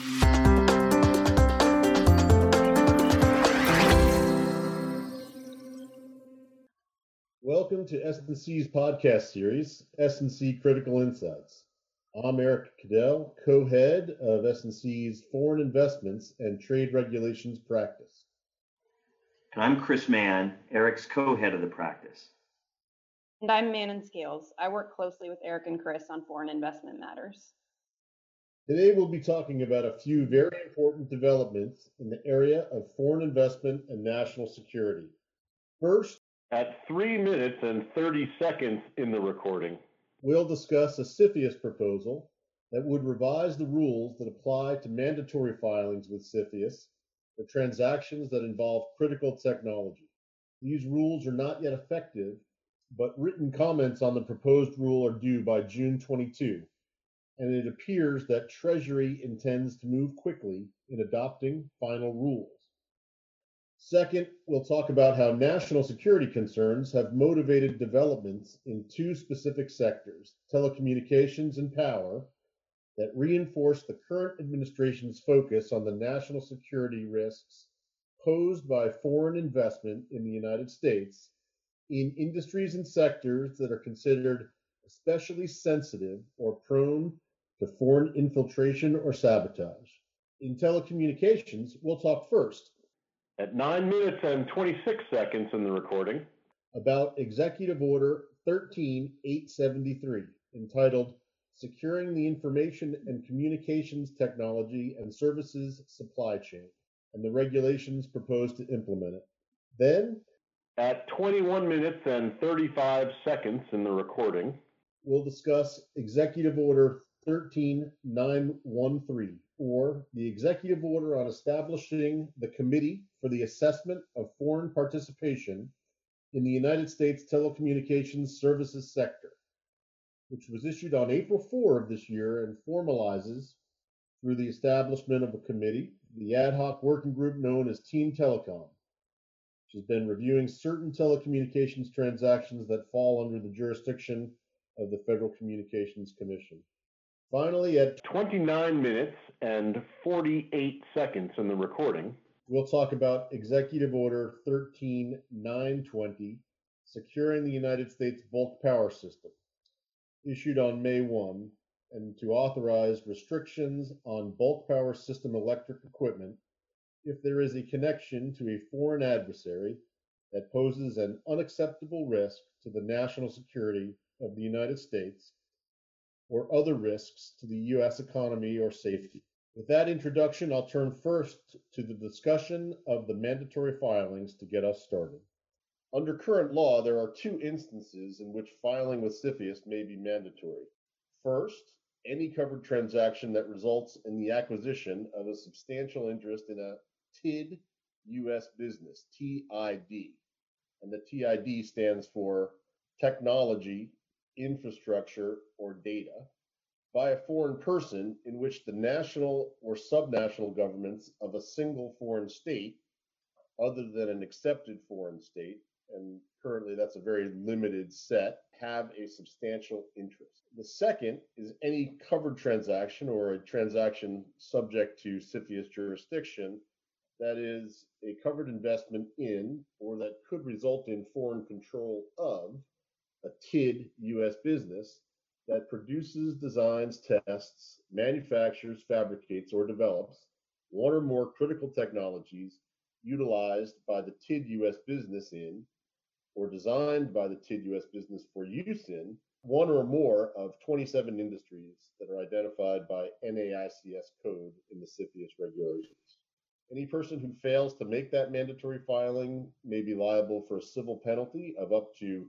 Welcome to S&C's podcast series, S&C Critical Insights. I'm Eric Cadell, co-head of S&C's Foreign Investments and Trade Regulations practice. And I'm Chris Mann, Eric's co-head of the practice. And I'm Manon Scales. I work closely with Eric and Chris on foreign investment matters. Today we'll be talking about a few very important developments in the area of foreign investment and national security. First, at 3 minutes and 30 seconds in the recording, we'll discuss a CFIUS proposal that would revise the rules that apply to mandatory filings with CFIUS for transactions that involve critical technology. These rules are not yet effective, but written comments on the proposed rule are due by June 22, and it appears that Treasury intends to move quickly in adopting final rules. Second, we'll talk about how national security concerns have motivated developments in two specific sectors, telecommunications and power, that reinforce the current administration's focus on the national security risks posed by foreign investment in the United States in industries and sectors that are considered especially sensitive or prone to foreign infiltration or sabotage. In telecommunications, we'll talk first at 9 minutes and 26 seconds in the recording, about Executive Order 13873, entitled Securing the Information and Communications Technology and Services Supply Chain, and the regulations proposed to implement it. Then, at 21 minutes and 35 seconds in the recording, we'll discuss Executive Order 13913, or the Executive Order on establishing the Committee for the Assessment of Foreign Participation in the United States Telecommunications Services Sector, which was issued on April 4 of this year and formalizes, through the establishment of a committee, the ad hoc working group known as Team Telecom, which has been reviewing certain telecommunications transactions that fall under the jurisdiction of the Federal Communications Commission. Finally, at 29 minutes and 48 seconds in the recording, we'll talk about Executive Order 13920, Securing the United States Bulk Power System, issued on May 1, and to authorize restrictions on bulk power system electric equipment if there is a connection to a foreign adversary that poses an unacceptable risk to the national security of the United States or other risks to the U.S. economy or safety. With that introduction, I'll turn first to the discussion of the mandatory filings to get us started. Under current law, there are two instances in which filing with CFIUS may be mandatory. First, any covered transaction that results in the acquisition of a substantial interest in a TID U.S. business, TID. And the TID stands for Technology, Infrastructure, or Data, by a foreign person in which the national or subnational governments of a single foreign state, other than an accepted foreign state, and currently that's a very limited set, have a substantial interest. The second is any covered transaction or a transaction subject to CFIUS jurisdiction that is a covered investment in or that could result in foreign control of a TID U.S. business that produces, designs, tests, manufactures, fabricates, or develops one or more critical technologies utilized by the TID U.S. business in, or designed by the TID U.S. business for use in, one or more of 27 industries that are identified by NAICS code in the CFIUS regulations. Any person who fails to make that mandatory filing may be liable for a civil penalty of up to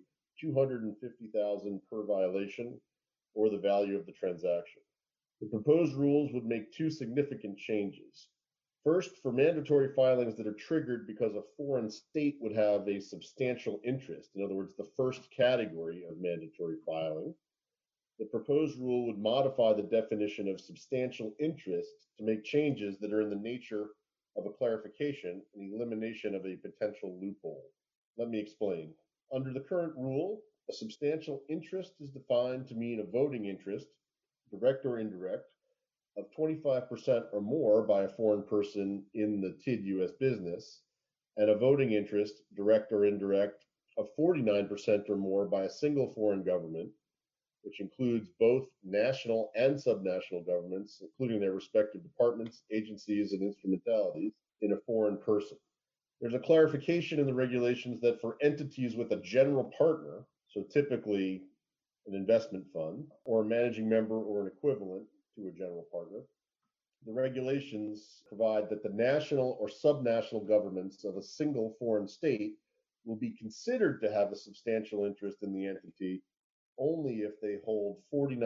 $250,000 per violation, or the value of the transaction. The proposed rules would make two significant changes. First, for mandatory filings that are triggered because a foreign state would have a substantial interest, in other words, the first category of mandatory filing, the proposed rule would modify the definition of substantial interest to make changes that are in the nature of a clarification and elimination of a potential loophole. Let me explain. Under the current rule, a substantial interest is defined to mean a voting interest, direct or indirect, of 25% or more by a foreign person in the TID U.S. business, and a voting interest, direct or indirect, of 49% or more by a single foreign government, which includes both national and subnational governments, including their respective departments, agencies, and instrumentalities, in a foreign person. There's a clarification in the regulations that for entities with a general partner, so typically an investment fund, or a managing member or an equivalent to a general partner, the regulations provide that the national or subnational governments of a single foreign state will be considered to have a substantial interest in the entity only if they hold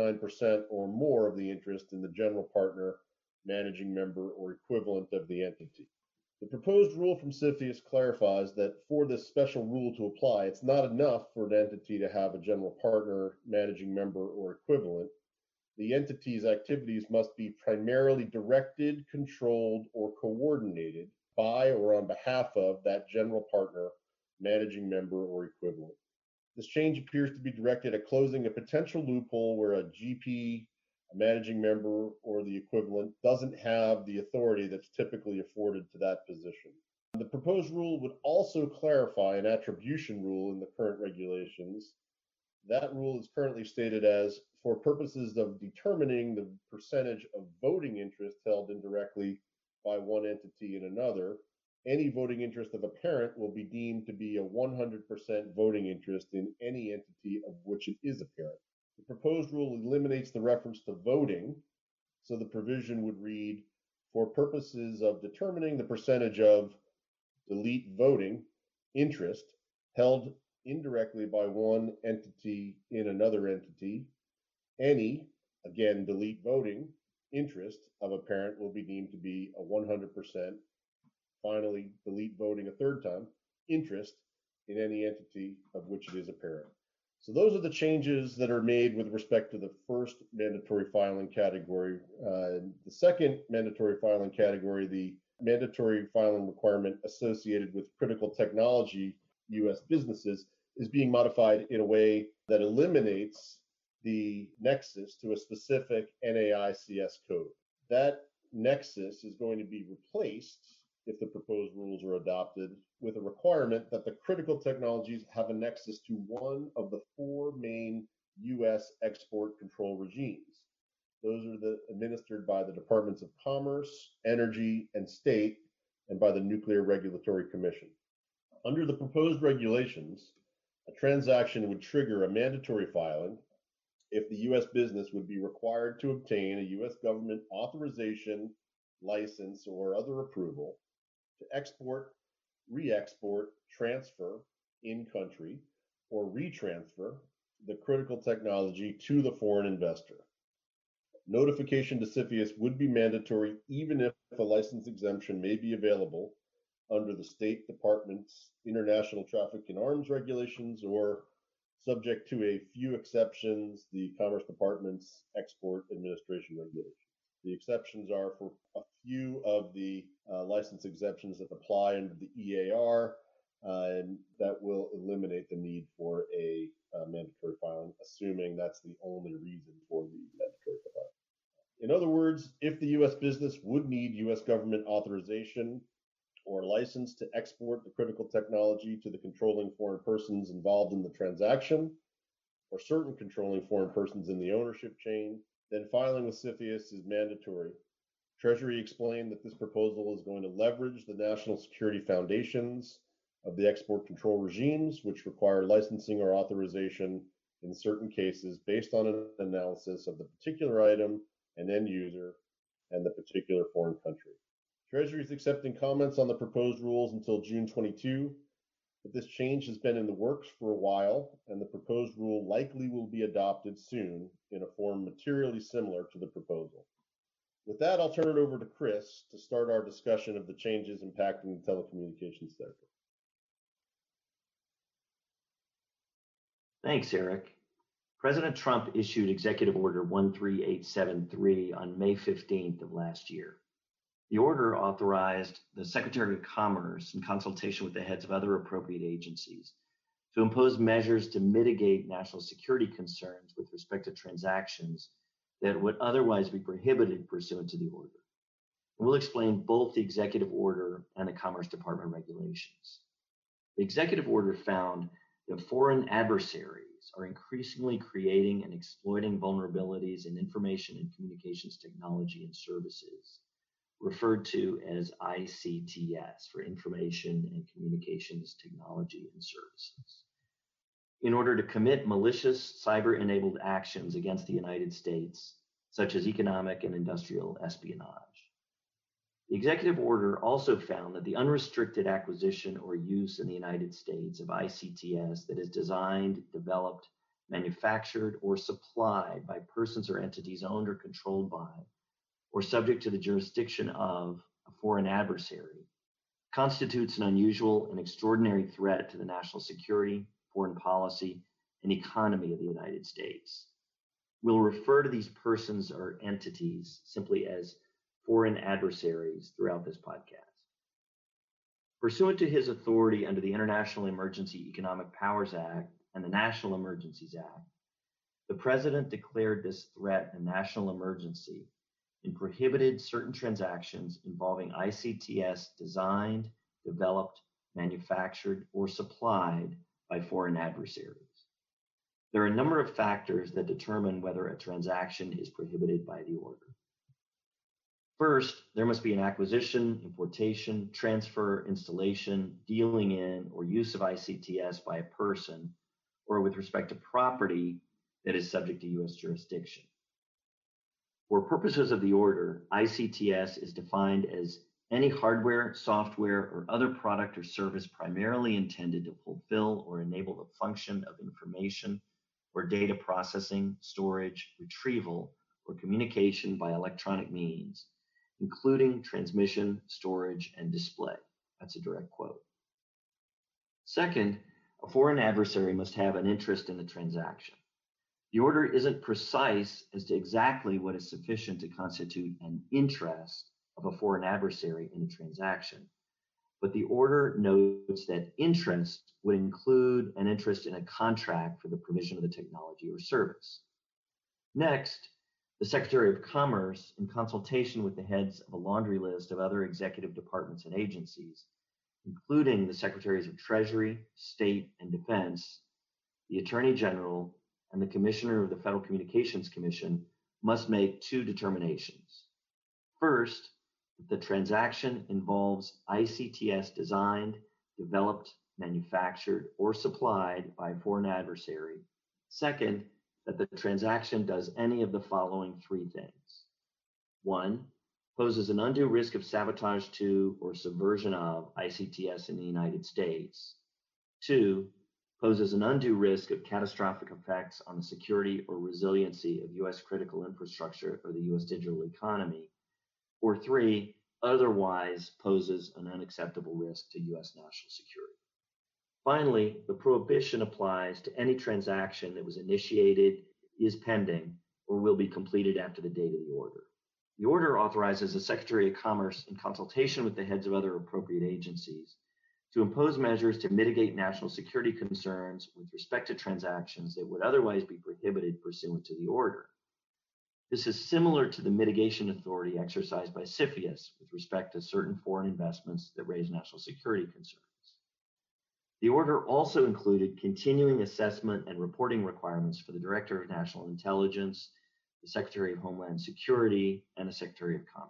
49% or more of the interest in the general partner, managing member, or equivalent of the entity. The proposed rule from CFIUS clarifies that for this special rule to apply, it's not enough for an entity to have a general partner, managing member, or equivalent. The entity's activities must be primarily directed, controlled, or coordinated by or on behalf of that general partner, managing member, or equivalent. This change appears to be directed at closing a potential loophole where a GP, a managing member, or the equivalent doesn't have the authority that's typically afforded to that position. The proposed rule would also clarify an attribution rule in the current regulations. That rule is currently stated as, for purposes of determining the percentage of voting interest held indirectly by one entity in another, any voting interest of a parent will be deemed to be a 100% voting interest in any entity of which it is a parent. The proposed rule eliminates the reference to voting, so the provision would read, for purposes of determining the percentage of delete voting interest held indirectly by one entity in another entity, any, again, delete voting interest of a parent will be deemed to be a 100%. Finally, delete voting a third time, interest in any entity of which it is a parent. So those are the changes that are made with respect to the first mandatory filing category. The second mandatory filing category, the mandatory filing requirement associated with critical technology U.S. businesses, is being modified in a way that eliminates the nexus to a specific NAICS code. That nexus is going to be replaced, if the proposed rules are adopted, with a requirement that the critical technologies have a nexus to one of the four main U.S. export control regimes. Those are administered by the Departments of Commerce, Energy, and State, and by the Nuclear Regulatory Commission. Under the proposed regulations, a transaction would trigger a mandatory filing if the U.S. business would be required to obtain a U.S. government authorization, license, or other approval to export, re-export, transfer in country, or retransfer the critical technology to the foreign investor. Notification to CFIUS would be mandatory even if a license exemption may be available under the State Department's International Traffic in Arms regulations or subject to a few exceptions, the Commerce Department's Export Administration regulations. The exceptions are for a few of the license exemptions that apply under the EAR, and that will eliminate the need for a mandatory filing, assuming that's the only reason for the mandatory filing. In other words, if the U.S. business would need U.S. government authorization or license to export the critical technology to the controlling foreign persons involved in the transaction, or certain controlling foreign persons in the ownership chain, then filing with CFIUS is mandatory. Treasury explained that this proposal is going to leverage the national security foundations of the export control regimes, which require licensing or authorization in certain cases based on an analysis of the particular item and end user and the particular foreign country. Treasury is accepting comments on the proposed rules until June 22, but this change has been in the works for a while, and the proposed rule likely will be adopted soon in a form materially similar to the proposal. With that, I'll turn it over to Chris to start our discussion of the changes impacting the telecommunications sector. Thanks, Eric. President Trump issued Executive Order 13873 on May 15th of last year. The order authorized the Secretary of Commerce, in consultation with the heads of other appropriate agencies, to impose measures to mitigate national security concerns with respect to transactions that would otherwise be prohibited pursuant to the order. And we'll explain both the executive order and the Commerce Department regulations. The executive order found that foreign adversaries are increasingly creating and exploiting vulnerabilities in information and communications technology and services, referred to as ICTS, for Information and Communications Technology and Services, in order to commit malicious cyber-enabled actions against the United States, such as economic and industrial espionage. The executive order also found that the unrestricted acquisition or use in the United States of ICTS that is designed, developed, manufactured, or supplied by persons or entities owned or controlled by, or subject to the jurisdiction of a foreign adversary, constitutes an unusual and extraordinary threat to the national security, foreign policy, and economy of the United States. We'll refer to these persons or entities simply as foreign adversaries throughout this podcast. Pursuant to his authority under the International Emergency Economic Powers Act and the National Emergencies Act, the President declared this threat a national emergency and prohibited certain transactions involving ICTS designed, developed, manufactured, or supplied by foreign adversaries. There are a number of factors that determine whether a transaction is prohibited by the order. First, there must be an acquisition, importation, transfer, installation, dealing in, or use of ICTS by a person or with respect to property that is subject to U.S. jurisdiction. For purposes of the order, ICTS is defined as any hardware, software, or other product or service primarily intended to fulfill or enable the function of information or data processing, storage, retrieval, or communication by electronic means, including transmission, storage, and display. That's a direct quote. Second, a foreign adversary must have an interest in the transaction. The order isn't precise as to exactly what is sufficient to constitute an interest of a foreign adversary in a transaction, but the order notes that interest would include an interest in a contract for the provision of the technology or service. Next, the Secretary of Commerce, in consultation with the heads of a laundry list of other executive departments and agencies, including the Secretaries of Treasury, State, and Defense, the Attorney General, and the Commissioner of the Federal Communications Commission, must make two determinations. First, that the transaction involves ICTS designed, developed, manufactured, or supplied by a foreign adversary. Second, that the transaction does any of the following three things. 1, poses an undue risk of sabotage to or subversion of ICTS in the United States. 2, poses an undue risk of catastrophic effects on the security or resiliency of U.S. critical infrastructure or the U.S. digital economy. Or 3, otherwise poses an unacceptable risk to U.S. national security. Finally, the prohibition applies to any transaction that was initiated, is pending, or will be completed after the date of the order. The order authorizes the Secretary of Commerce, in consultation with the heads of other appropriate agencies, to impose measures to mitigate national security concerns with respect to transactions that would otherwise be prohibited pursuant to the order. This is similar to the mitigation authority exercised by CFIUS with respect to certain foreign investments that raise national security concerns. The order also included continuing assessment and reporting requirements for the Director of National Intelligence, the Secretary of Homeland Security, and the Secretary of Commerce.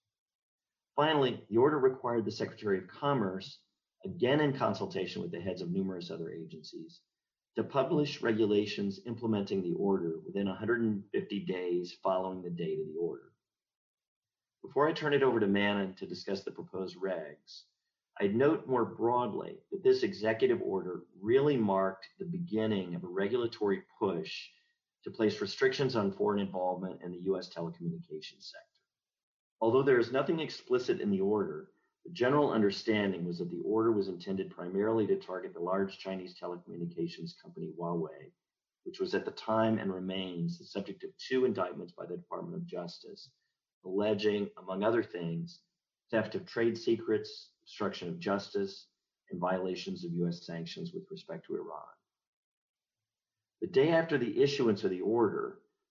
Finally, the order required the Secretary of Commerce, again in consultation with the heads of numerous other agencies, to publish regulations implementing the order within 150 days following the date of the order. Before I turn it over to Manon to discuss the proposed regs, I'd note more broadly that this executive order really marked the beginning of a regulatory push to place restrictions on foreign involvement in the U.S. telecommunications sector. Although there is nothing explicit in the order, the general understanding was that the order was intended primarily to target the large Chinese telecommunications company Huawei, which was at the time and remains the subject of 2 indictments by the Department of Justice, alleging, among other things, theft of trade secrets, obstruction of justice, and violations of U.S. sanctions with respect to Iran. The day after the issuance of the order,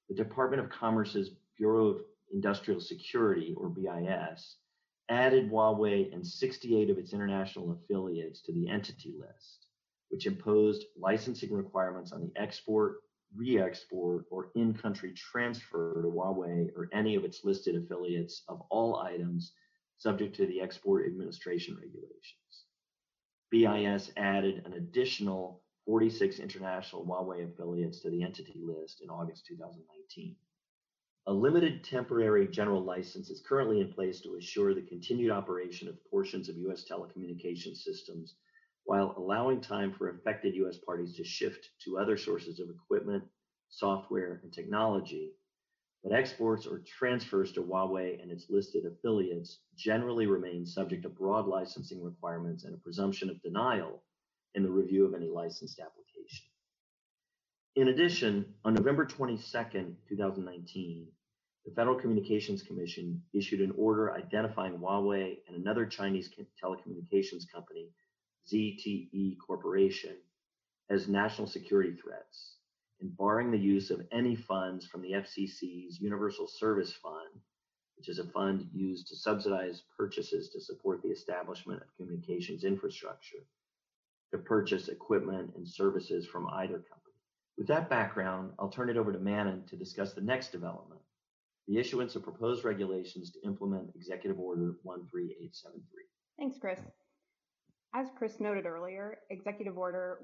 the Department of Commerce's Bureau of Industrial Security, or BIS, added Huawei and 68 of its international affiliates to the Entity List, which imposed licensing requirements on the export, re-export, or in-country transfer to Huawei or any of its listed affiliates of all items subject to the Export Administration Regulations. BIS added an additional 46 international Huawei affiliates to the Entity List in August 2019. A limited temporary general license is currently in place to assure the continued operation of portions of U.S. telecommunications systems while allowing time for affected U.S. parties to shift to other sources of equipment, software, and technology, but exports or transfers to Huawei and its listed affiliates generally remain subject to broad licensing requirements and a presumption of denial in the review of any licensed application. In addition, on November 22, 2019, the Federal Communications Commission issued an order identifying Huawei and another Chinese telecommunications company, ZTE Corporation, as national security threats and barring the use of any funds from the FCC's Universal Service Fund, which is a fund used to subsidize purchases to support the establishment of communications infrastructure, to purchase equipment and services from either company. With that background, I'll turn it over to Manon to discuss the next development, the issuance of proposed regulations to implement Executive Order 13873. Thanks, Chris. As Chris noted earlier, Executive Order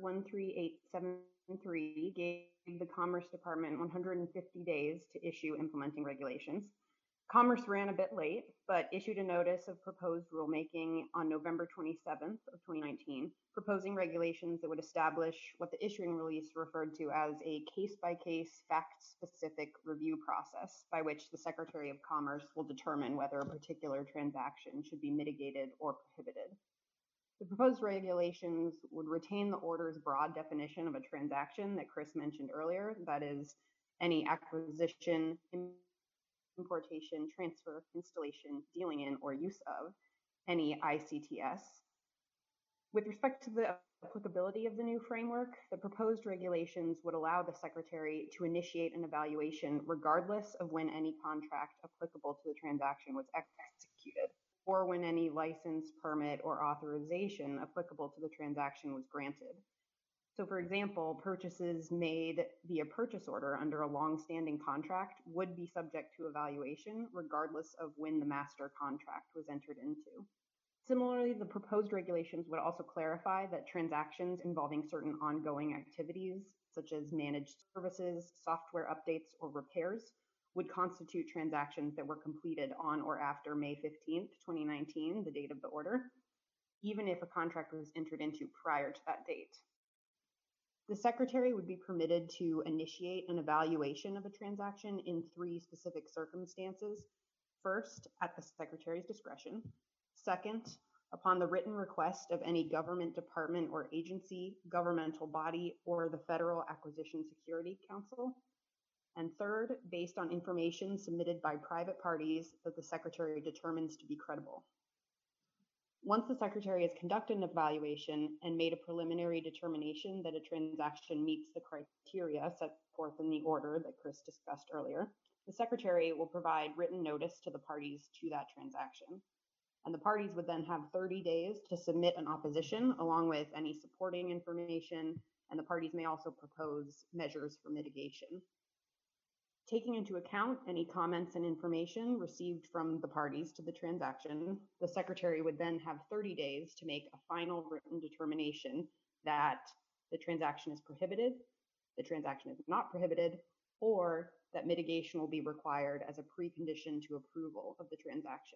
13873 gave the Commerce Department 150 days to issue implementing regulations. Commerce ran a bit late, but issued a notice of proposed rulemaking on November 27th of 2019, proposing regulations that would establish what the issuing release referred to as a case-by-case, fact-specific review process by which the Secretary of Commerce will determine whether a particular transaction should be mitigated or prohibited. The proposed regulations would retain the order's broad definition of a transaction that Chris mentioned earlier, that is, any acquisition, importation, transfer, installation, dealing in, or use of any ICTS. With respect to the applicability of the new framework, the proposed regulations would allow the Secretary to initiate an evaluation regardless of when any contract applicable to the transaction was executed, or when any license, permit, or authorization applicable to the transaction was granted. So, for example, purchases made via purchase order under a long-standing contract would be subject to evaluation regardless of when the master contract was entered into. Similarly, the proposed regulations would also clarify that transactions involving certain ongoing activities, such as managed services, software updates, or repairs, would constitute transactions that were completed on or after May 15th, 2019, the date of the order, even if a contract was entered into prior to that date. The Secretary would be permitted to initiate an evaluation of a transaction in 3 specific circumstances. First, at the Secretary's discretion. Second, upon the written request of any government department or agency, governmental body, or the Federal Acquisition Security Council. And third, based on information submitted by private parties that the Secretary determines to be credible. Once the Secretary has conducted an evaluation and made a preliminary determination that a transaction meets the criteria set forth in the order that Chris discussed earlier, the Secretary will provide written notice to the parties to that transaction. And the parties would then have 30 days to submit an opposition along with any supporting information, and the parties may also propose measures for mitigation. Taking into account any comments and information received from the parties to the transaction, the Secretary would then have 30 days to make a final written determination that the transaction is prohibited, the transaction is not prohibited, or that mitigation will be required as a precondition to approval of the transaction.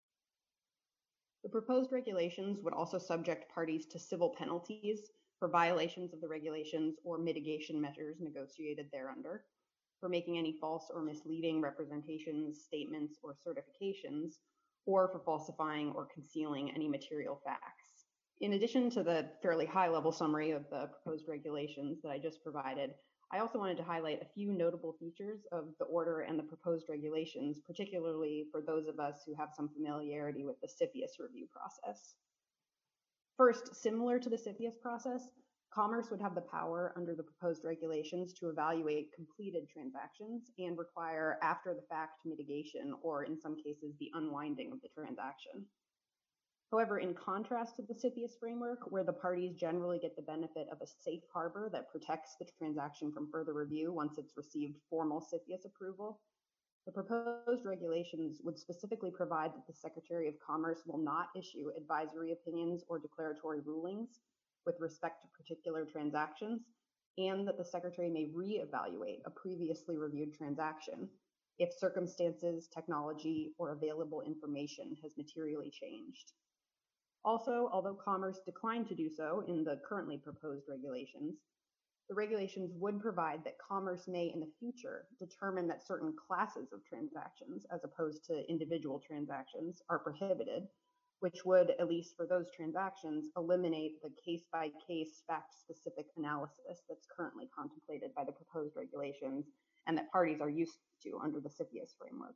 The proposed regulations would also subject parties to civil penalties for violations of the regulations or mitigation measures negotiated thereunder, for making any false or misleading representations, statements, or certifications, or for falsifying or concealing any material facts. In addition to the fairly high-level summary of the proposed regulations that I just provided, I also wanted to highlight a few notable features of the order and the proposed regulations, particularly for those of us who have some familiarity with the CFIUS review process. First, similar to the CFIUS process, Commerce would have the power under the proposed regulations to evaluate completed transactions and require after the fact mitigation, or in some cases, the unwinding of the transaction. However, in contrast to the CFIUS framework, where the parties generally get the benefit of a safe harbor that protects the transaction from further review once it's received formal CFIUS approval, the proposed regulations would specifically provide that the Secretary of Commerce will not issue advisory opinions or declaratory rulings with respect to particular transactions, and that the Secretary may reevaluate a previously reviewed transaction if circumstances, technology, or available information has materially changed. Also, although Commerce declined to do so in the currently proposed regulations, the regulations would provide that Commerce may in the future determine that certain classes of transactions, as opposed to individual transactions, are prohibited, which would, at least for those transactions, eliminate the case-by-case fact-specific analysis that's currently contemplated by the proposed regulations and that parties are used to under the CFIUS framework.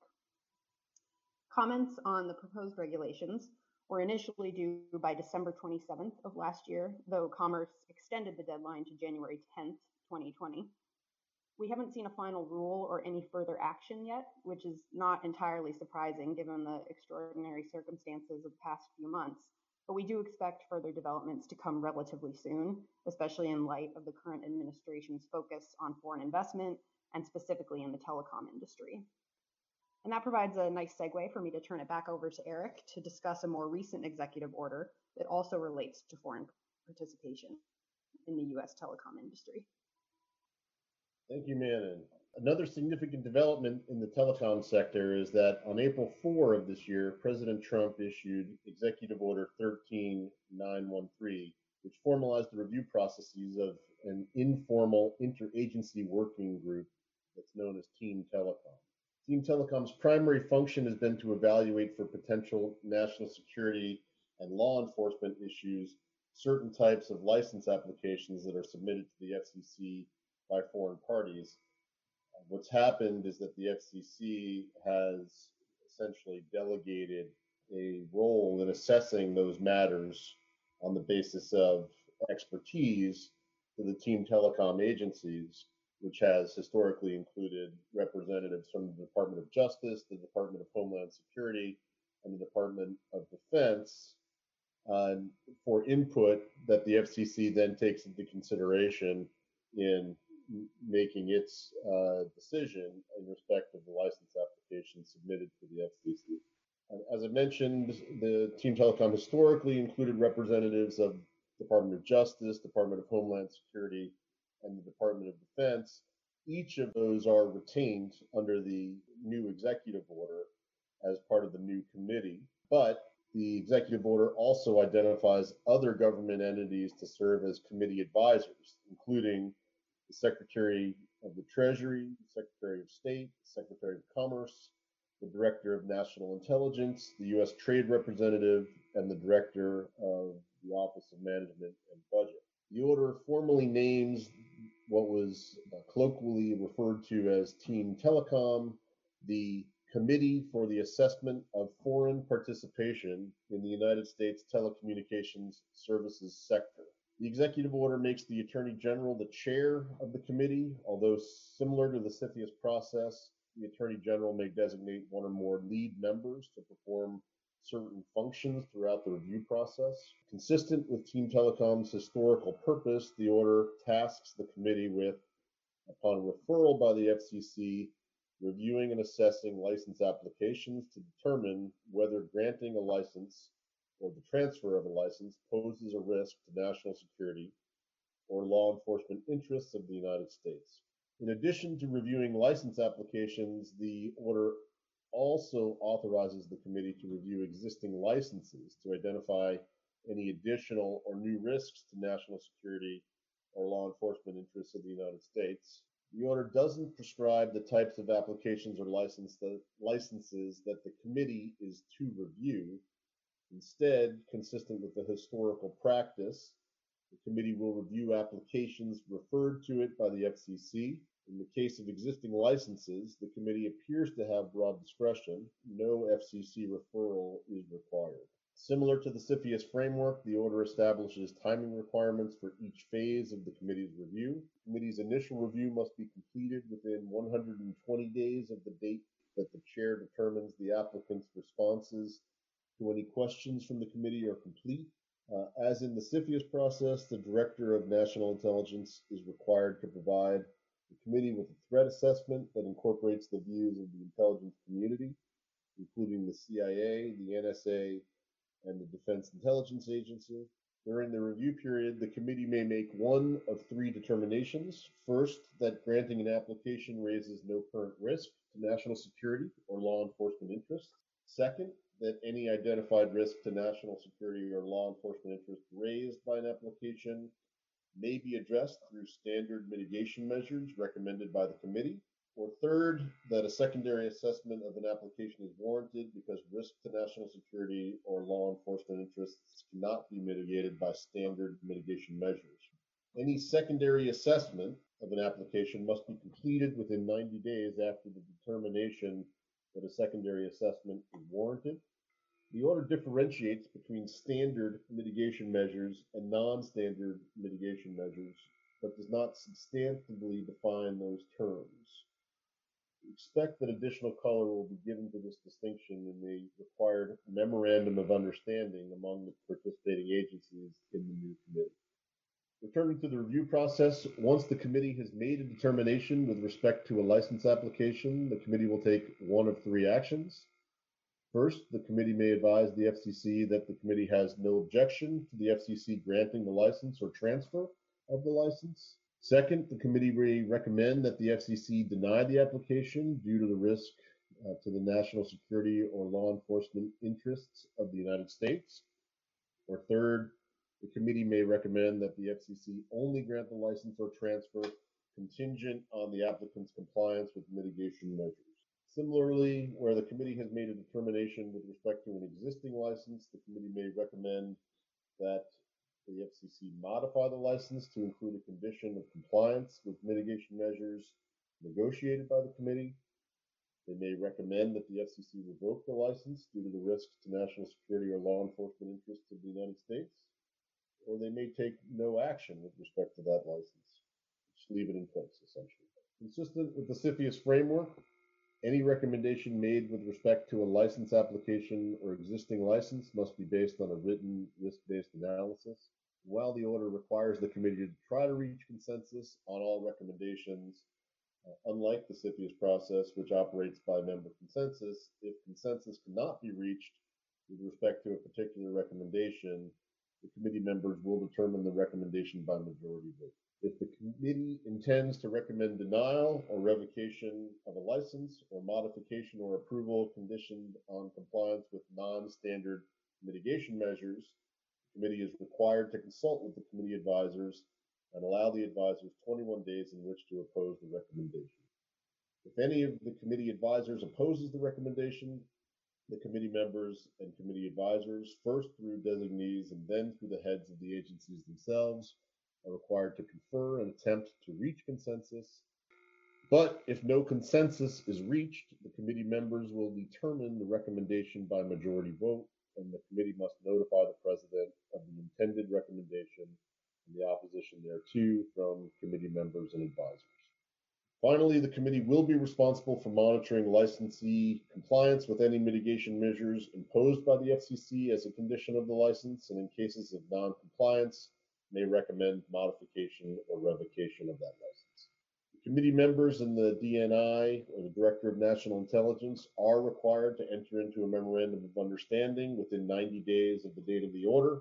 Comments on the proposed regulations were initially due by December 27th of last year, though Commerce extended the deadline to January 10th, 2020. We haven't seen a final rule or any further action yet, which is not entirely surprising given the extraordinary circumstances of the past few months, but we do expect further developments to come relatively soon, especially in light of the current administration's focus on foreign investment and specifically in the telecom industry. And that provides a nice segue for me to turn it back over to Eric to discuss a more recent executive order that also relates to foreign participation in the U.S. telecom industry. Thank you, Manon. Another significant development in the telecom sector is that on April 4 of this year, President Trump issued Executive Order 13913, which formalized the review processes of an informal interagency working group that's known as Team Telecom. Team Telecom's primary function has been to evaluate for potential national security and law enforcement issues certain types of license applications that are submitted to the FCC by foreign parties. What's happened is that the FCC has essentially delegated a role in assessing those matters on the basis of expertise to the Team Telecom agencies, which has historically included representatives from the Department of Justice, the Department of Homeland Security, and the Department of Defense for input that the FCC then takes into consideration in making its decision in respect of the license application submitted to the FCC. As I mentioned, the Team Telecom historically included representatives of Department of Justice, Department of Homeland Security, and the Department of Defense. Each of those are retained under the new executive order as part of the new committee, but the executive order also identifies other government entities to serve as committee advisors, including the Secretary of the Treasury, the Secretary of State, the Secretary of Commerce, the Director of National Intelligence, the U.S. Trade Representative, and the Director of the Office of Management and Budget. The order formally names what was colloquially referred to as Team Telecom, the Committee for the Assessment of Foreign Participation in the United States Telecommunications Services Sector. The executive order makes the Attorney General the chair of the committee, although similar to the CFIUS process, the Attorney General may designate one or more lead members to perform certain functions throughout the review process. Consistent with Team Telecom's historical purpose, the order tasks the committee with, upon referral by the FCC, reviewing and assessing license applications to determine whether granting a license or the transfer of a license poses a risk to national security or law enforcement interests of the United States. In addition to reviewing license applications, the order also authorizes the committee to review existing licenses to identify any additional or new risks to national security or law enforcement interests of the United States. The order doesn't prescribe the types of applications or licenses that the committee is to review. Instead, consistent with the historical practice, the committee will review applications referred to it by the FCC. In the case of existing licenses, the committee appears to have broad discretion. No FCC referral is required. Similar to the CFIUS framework, the order establishes timing requirements for each phase of the committee's review. The committee's initial review must be completed within 120 days of the date that the chair determines the applicant's responses to any questions from the committee are complete. As in the CFIUS process, the Director of National Intelligence is required to provide the committee with a threat assessment that incorporates the views of the intelligence community, including the CIA, the NSA, and the Defense Intelligence Agency. During the review period, the committee may make one of three determinations. First, that granting an application raises no current risk to national security or law enforcement interests. Second, that any identified risk to national security or law enforcement interest raised by an application may be addressed through standard mitigation measures recommended by the committee. Or third, that a secondary assessment of an application is warranted because risk to national security or law enforcement interests cannot be mitigated by standard mitigation measures. Any secondary assessment of an application must be completed within 90 days after the determination that a secondary assessment is warranted. The order differentiates between standard mitigation measures and non-standard mitigation measures, but does not substantively define those terms. We expect that additional color will be given to this distinction in the required memorandum of understanding among the participating agencies in the new committee. Returning to the review process, once the committee has made a determination with respect to a license application, the committee will take one of three actions. First, the committee may advise the FCC that the committee has no objection to the FCC granting the license or transfer of the license. Second, the committee may recommend that the FCC deny the application due to the risk to the national security or law enforcement interests of the United States. Or third, the committee may recommend that the FCC only grant the license or transfer contingent on the applicant's compliance with mitigation measures. Similarly, where the committee has made a determination with respect to an existing license, the committee may recommend that the FCC modify the license to include a condition of compliance with mitigation measures negotiated by the committee. They may recommend that the FCC revoke the license due to the risks to national security or law enforcement interests of the United States, or they may take no action with respect to that license, just leave it in place, essentially. Consistent with the CFIUS framework, any recommendation made with respect to a license application or existing license must be based on a written risk-based analysis. While the order requires the committee to try to reach consensus on all recommendations, unlike the CFIUS process, which operates by member consensus, if consensus cannot be reached with respect to a particular recommendation, the committee members will determine the recommendation by majority vote. If the committee intends to recommend denial or revocation of a license or modification or approval conditioned on compliance with non-standard mitigation measures, the committee is required to consult with the committee advisors and allow the advisors 21 days in which to oppose the recommendation. If any of the committee advisors opposes the recommendation, the committee members and committee advisors, first through designees and then through the heads of the agencies themselves, are required to confer and attempt to reach consensus. But if no consensus is reached, the committee members will determine the recommendation by majority vote, and the committee must notify the president of the intended recommendation and the opposition thereto from committee members and advisors. Finally, the committee will be responsible for monitoring licensee compliance with any mitigation measures imposed by the FCC as a condition of the license, and in cases of non-compliance, may recommend modification or revocation of that license. The committee members and the DNI, or the Director of National Intelligence, are required to enter into a memorandum of understanding within 90 days of the date of the order.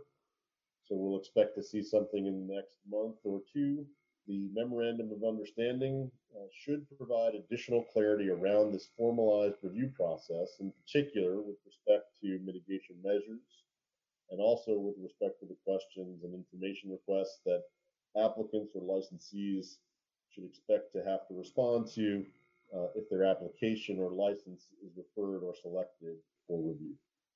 So we'll expect to see something in the next month or two. The memorandum of understanding should provide additional clarity around this formalized review process, in particular with respect to mitigation measures, and also with respect to the questions and information requests that applicants or licensees should expect to have to respond to if their application or license is referred or selected for review.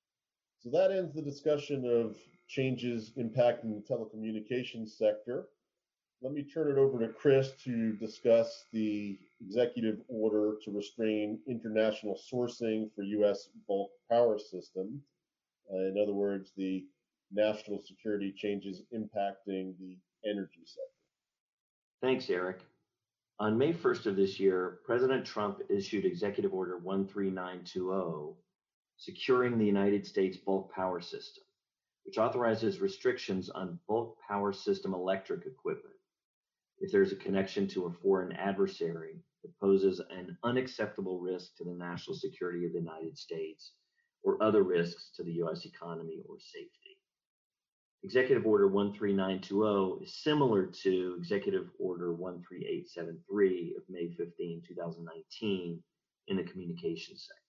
So that ends the discussion of changes impacting the telecommunications sector. Let me turn it over to Chris to discuss the executive order to restrain international sourcing for U.S. bulk power system. In other words, the national security changes impacting the energy sector. Thanks, Eric. On May 1st of this year, President Trump issued Executive Order 13920, Securing the United States Bulk Power System, which authorizes restrictions on bulk power system electric equipment if there's a connection to a foreign adversary that poses an unacceptable risk to the national security of the United States or other risks to the U.S. economy or safety. Executive Order 13920 is similar to Executive Order 13873 of May 15, 2019 in the communications sector.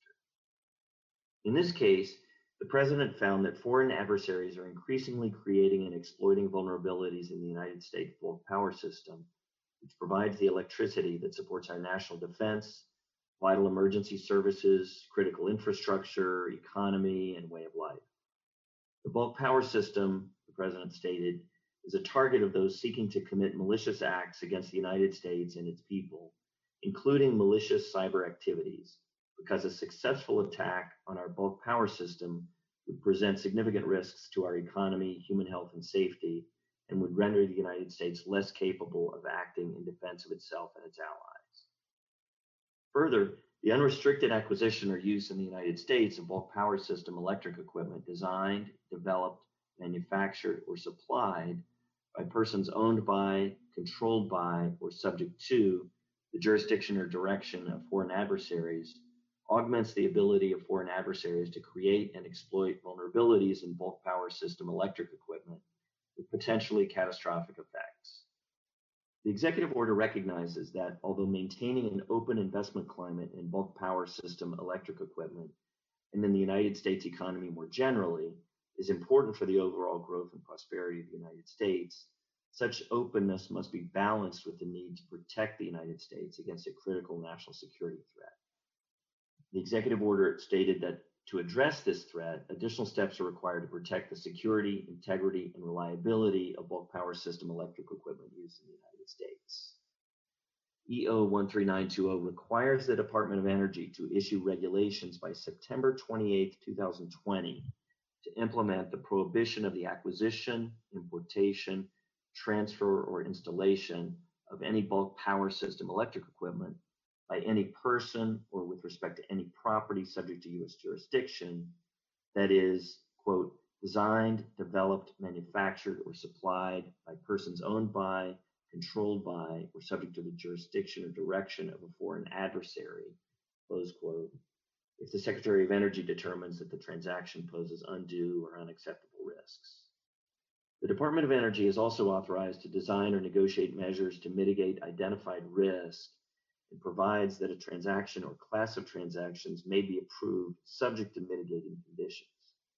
In this case, the President found that foreign adversaries are increasingly creating and exploiting vulnerabilities in the United States bulk power system, which provides the electricity that supports our national defense, vital emergency services, critical infrastructure, economy, and way of life. The bulk power system, the President stated, is a target of those seeking to commit malicious acts against the United States and its people, including malicious cyber activities, because a successful attack on our bulk power system would present significant risks to our economy, human health, and safety, and would render the United States less capable of acting in defense of itself and its allies. Further, the unrestricted acquisition or use in the United States of bulk power system electric equipment designed, developed, manufactured, or supplied by persons owned by, controlled by, or subject to the jurisdiction or direction of foreign adversaries augments the ability of foreign adversaries to create and exploit vulnerabilities in bulk power system electric equipment with potentially catastrophic effects. The executive order recognizes that although maintaining an open investment climate in bulk power system electric equipment and in the United States economy more generally is important for the overall growth and prosperity of the United States, such openness must be balanced with the need to protect the United States against a critical national security threat. The executive order stated that to address this threat, additional steps are required to protect the security, integrity, and reliability of bulk power system electric equipment used in the United States. EO 13920 requires the Department of Energy to issue regulations by September 28, 2020 to implement the prohibition of the acquisition, importation, transfer, or installation of any bulk power system electric equipment by any person or with respect to any property subject to U.S. jurisdiction that is, quote, designed, developed, manufactured, or supplied by persons owned by, controlled by, or subject to the jurisdiction or direction of a foreign adversary, close quote, if the Secretary of Energy determines that the transaction poses undue or unacceptable risks. The Department of Energy is also authorized to design or negotiate measures to mitigate identified risk and provides that a transaction or class of transactions may be approved subject to mitigating conditions.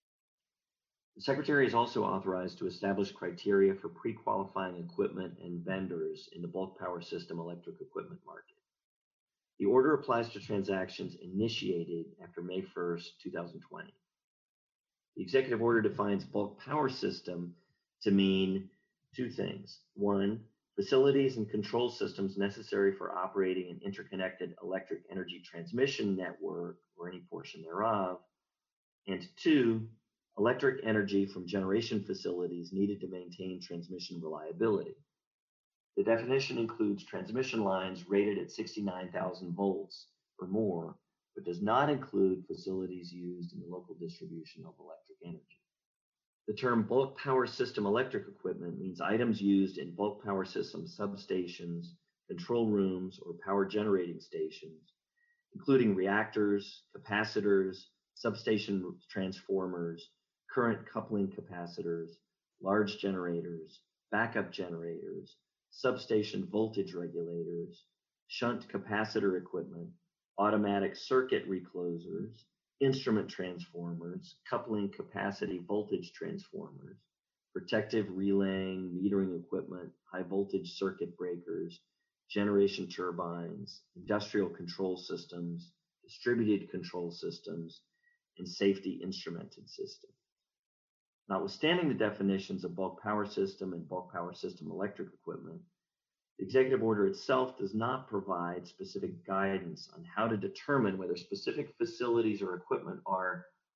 The Secretary is also authorized to establish criteria for pre-qualifying equipment and vendors in the bulk power system electric equipment market. The order applies to transactions initiated after May 1st, 2020. The executive order defines bulk power system to mean two things. One, facilities and control systems necessary for operating an interconnected electric energy transmission network or any portion thereof. And two, electric energy from generation facilities needed to maintain transmission reliability. The definition includes transmission lines rated at 69,000 volts or more, but does not include facilities used in the local distribution of electric energy. The term bulk power system electric equipment means items used in bulk power system substations, control rooms, or power generating stations, including reactors, capacitors, substation transformers, current coupling capacitors, large generators, backup generators, substation voltage regulators, shunt capacitor equipment, automatic circuit reclosers, instrument transformers, coupling capacity voltage transformers, protective relaying, metering equipment, high voltage circuit breakers, generation turbines, industrial control systems, distributed control systems, and safety instrumented systems. Notwithstanding the definitions of bulk power system and bulk power system electric equipment, the executive order itself does not provide specific guidance on how to determine whether specific facilities or equipment are,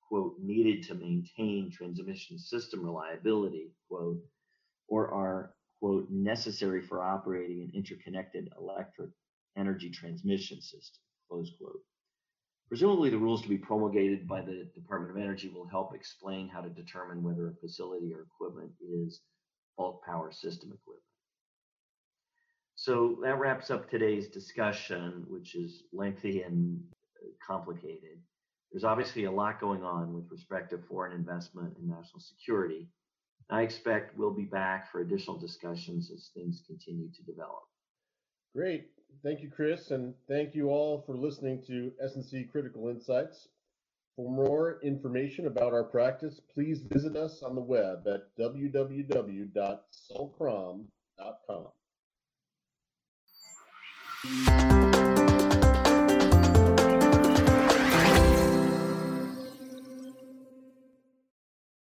quote, needed to maintain transmission system reliability, quote, or are, quote, necessary for operating an interconnected electric energy transmission system, close quote. Presumably, the rules to be promulgated by the Department of Energy will help explain how to determine whether a facility or equipment is bulk power system equipment. So that wraps up today's discussion, which is lengthy and complicated. There's obviously a lot going on with respect to foreign investment and national security. I expect we'll be back for additional discussions as things continue to develop. Great. Thank you, Chris, and thank you all for listening to S&C Critical Insights. For more information about our practice, please visit us on the web at www.sulcrom.com.